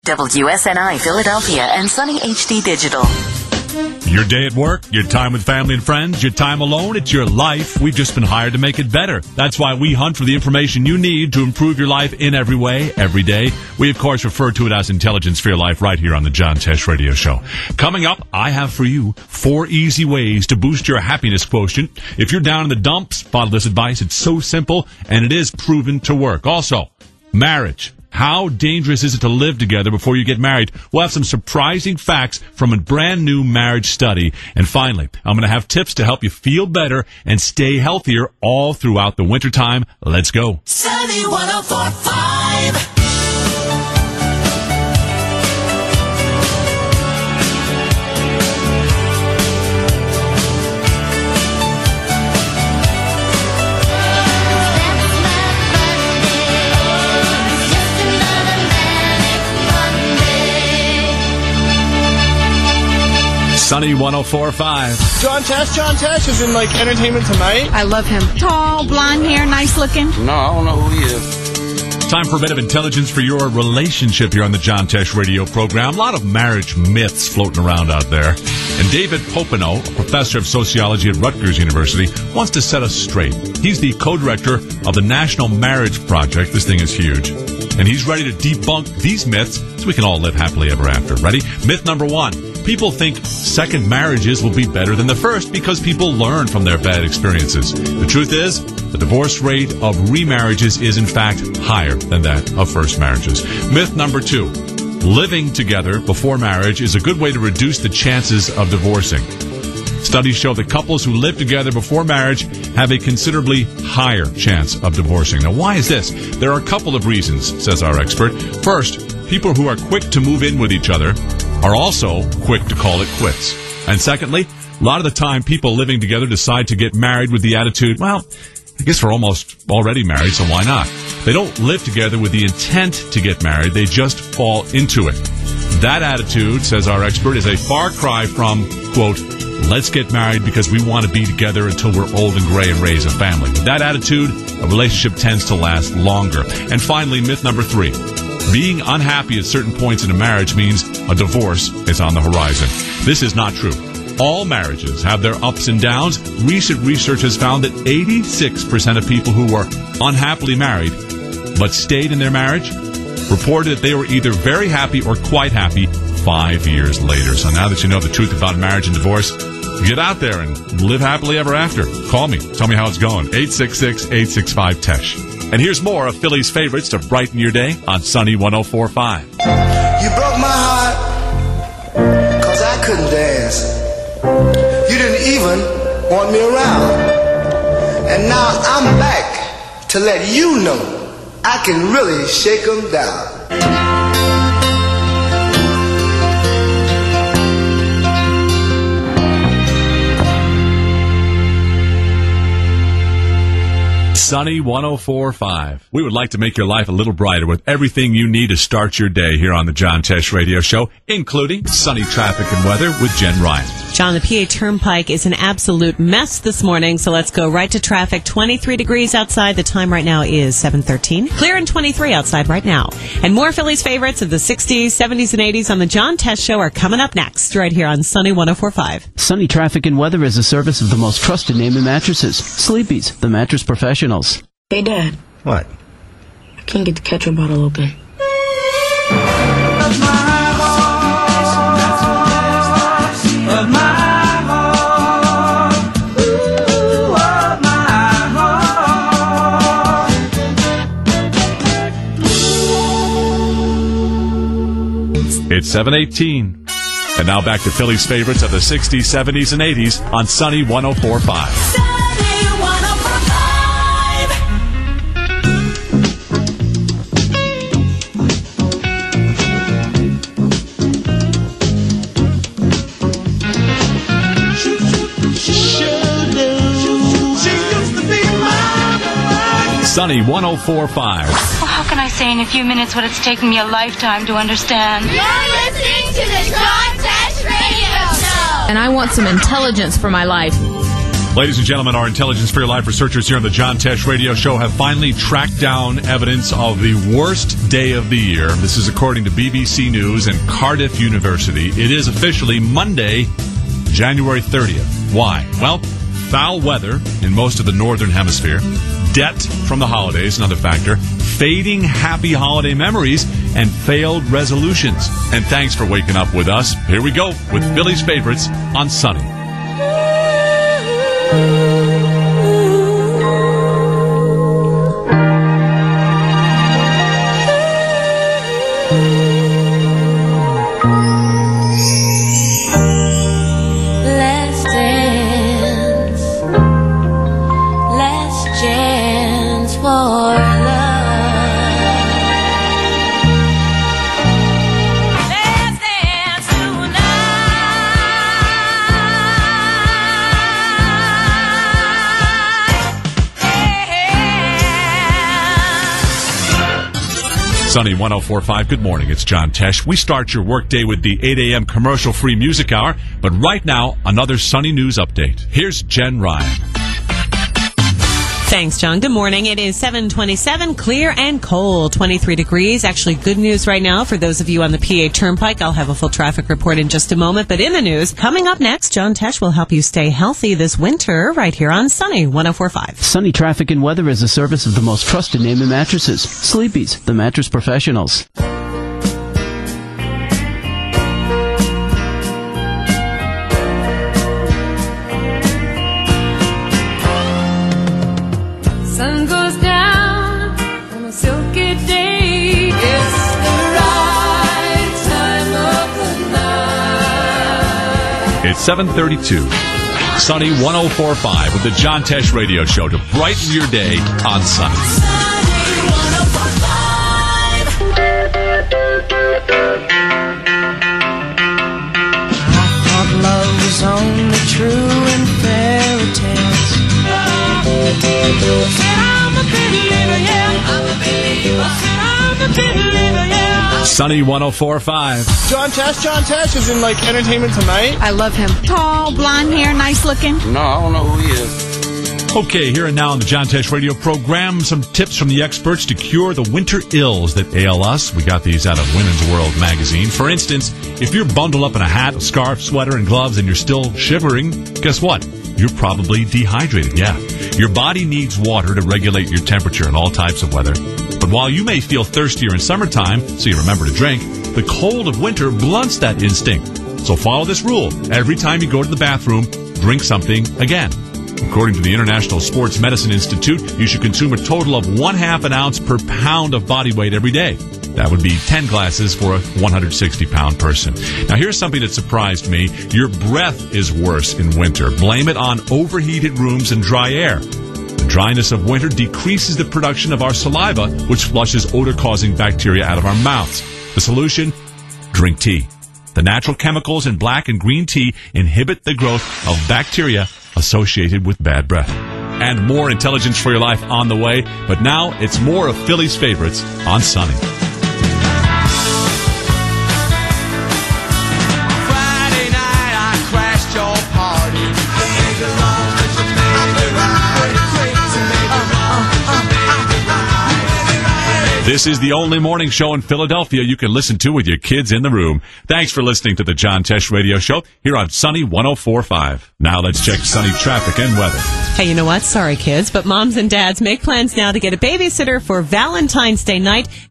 WSNI Philadelphia and Sunny HD Digital. Your day at work, your time with family and friends, your time alone, it's your life. We've just been hired to make it better. That's why we hunt for the information you need to improve your life in every way, every day. We, of course, refer to it as Intelligence for Your Life right here on the John Tesh Radio Show. Coming up, I have for you 4 easy ways to boost your happiness quotient. If you're down in the dumps, follow this advice. It's so simple, and it is proven to work. Also, marriage. How dangerous is it to live together before you get married? We'll have some surprising facts from a brand new marriage study. And finally, I'm going to have tips to help you feel better and stay healthier all throughout the wintertime. Let's go. Sunny 104.5. Sunny 104.5. John Tesh is in, Entertainment Tonight. I love him. Tall, blonde hair, nice looking. No, I don't know who he is. Time for a bit of intelligence for your relationship here on the John Tesh radio program. A lot of marriage myths floating around out there. And David Popenoe, a professor of sociology at Rutgers University, wants to set us straight. He's the co-director of the National Marriage Project. This thing is huge. And he's ready to debunk these myths so we can all live happily ever after. Ready? Myth number 1. People think second marriages will be better than the first because people learn from their bad experiences. The truth is, the divorce rate of remarriages is in fact higher than that of first marriages. Myth number 2. Living together before marriage is a good way to reduce the chances of divorcing. Studies show that couples who live together before marriage have a considerably higher chance of divorcing. Now, why is this? There are a couple of reasons, says our expert. First, people who are quick to move in with each other are also quick to call it quits. And secondly, a lot of the time people living together decide to get married with the attitude, well, I guess we're almost already married, so why not? They don't live together with the intent to get married. They just fall into it. That attitude, says our expert, is a far cry from, quote, let's get married because we want to be together until we're old and gray and raise a family. With that attitude, a relationship tends to last longer. And finally, myth number 3. Being unhappy at certain points in a marriage means a divorce is on the horizon. This is not true. All marriages have their ups and downs. Recent research has found that 86% of people who were unhappily married but stayed in their marriage reported that they were either very happy or quite happy 5 years later. So now that you know the truth about marriage and divorce, get out there and live happily ever after. Call me. Tell me how it's going. 866-865-TESH. And here's more of Philly's favorites to brighten your day on Sunny 104.5. You broke my heart because I couldn't dance. You didn't even want me around. And now I'm back to let you know I can really shake 'em down. Sunny 104.5. We would like to make your life a little brighter with everything you need to start your day here on the John Tesh Radio Show, including sunny traffic and weather with Jen Ryan. John, the PA Turnpike is an absolute mess this morning, so let's go right to traffic. 23 degrees outside. The time right now is 7:13. Clear and 23 outside right now. And more Philly's favorites of the 60s, 70s, and 80s on the John Tesh Show are coming up next, right here on Sunny 104.5. Sunny traffic and weather is a service of the most trusted name in mattresses, Sleepy's, the mattress professionals. Hey, Dad. What? I can't get the ketchup bottle open. It's 7:18. And now back to Philly's favorites of the 60s, 70s, and 80s on Sunny 104.5. Sunny 104.5. Well, how can I say in a few minutes what it's taken me a lifetime to understand? You're listening to the John Tesh Radio Show. And I want some intelligence for my life. Ladies and gentlemen, our Intelligence for Your Life researchers here on the John Tesh Radio Show have finally tracked down evidence of the worst day of the year. This is according to BBC News and Cardiff University. It is officially Monday, January 30th. Why? Well, foul weather in most of the northern hemisphere, debt from the holidays, another factor, fading happy holiday memories, and failed resolutions. And thanks for waking up with us. Here we go with Philly's favorites on Sunny. Sunny 104.5, good morning. It's John Tesh. We start your workday with the 8 a.m. commercial-free music hour, but right now, another Sunny News update. Here's Jen Ryan. Thanks, John. Good morning. It is 7:27, clear and cold, 23 degrees. Actually, good news right now for those of you on the PA Turnpike. I'll have a full traffic report in just a moment. But in the news, coming up next, John Tesh will help you stay healthy this winter right here on Sunny 104.5. Sunny traffic and weather is a service of the most trusted name in mattresses, Sleepy's, the mattress professionals. Sun goes down on a silky day. It's the right time of the night. It's 7:32. Sunny 104.5 with the John Tesh Radio Show to brighten your day on Sunny. Sunny 104.5. I thought love was only true in fairy tales. Sunny 104.5. John Tesh is in, like, Entertainment Tonight. I love him. Tall, blonde hair, nice looking. No, I don't know who he is. Okay, here and now on the John Tesh Radio program, some tips from the experts to cure the winter ills that ail us. We got these out of Women's World magazine. For instance, if you're bundled up in a hat, a scarf, sweater, and gloves, and you're still shivering, guess what? You're probably dehydrated, yeah. Your body needs water to regulate your temperature in all types of weather. But while you may feel thirstier in summertime, so you remember to drink, the cold of winter blunts that instinct. So follow this rule. Every time you go to the bathroom, drink something again. According to the International Sports Medicine Institute, you should consume a total of 1/2 an ounce per pound of body weight every day. That would be 10 glasses for a 160-pound person. Now, here's something that surprised me. Your breath is worse in winter. Blame it on overheated rooms and dry air. The dryness of winter decreases the production of our saliva, which flushes odor-causing bacteria out of our mouths. The solution? Drink tea. The natural chemicals in black and green tea inhibit the growth of bacteria associated with bad breath. And more Intelligence for Your Life on the way, but now it's more of Philly's favorites on Sunny. This is the only morning show in Philadelphia you can listen to with your kids in the room. Thanks for listening to the John Tesh Radio Show here on Sunny 104.5. Now let's check Sunny traffic and weather. Hey, you know what? Sorry, kids, but moms and dads, make plans now to get a babysitter for Valentine's Day night.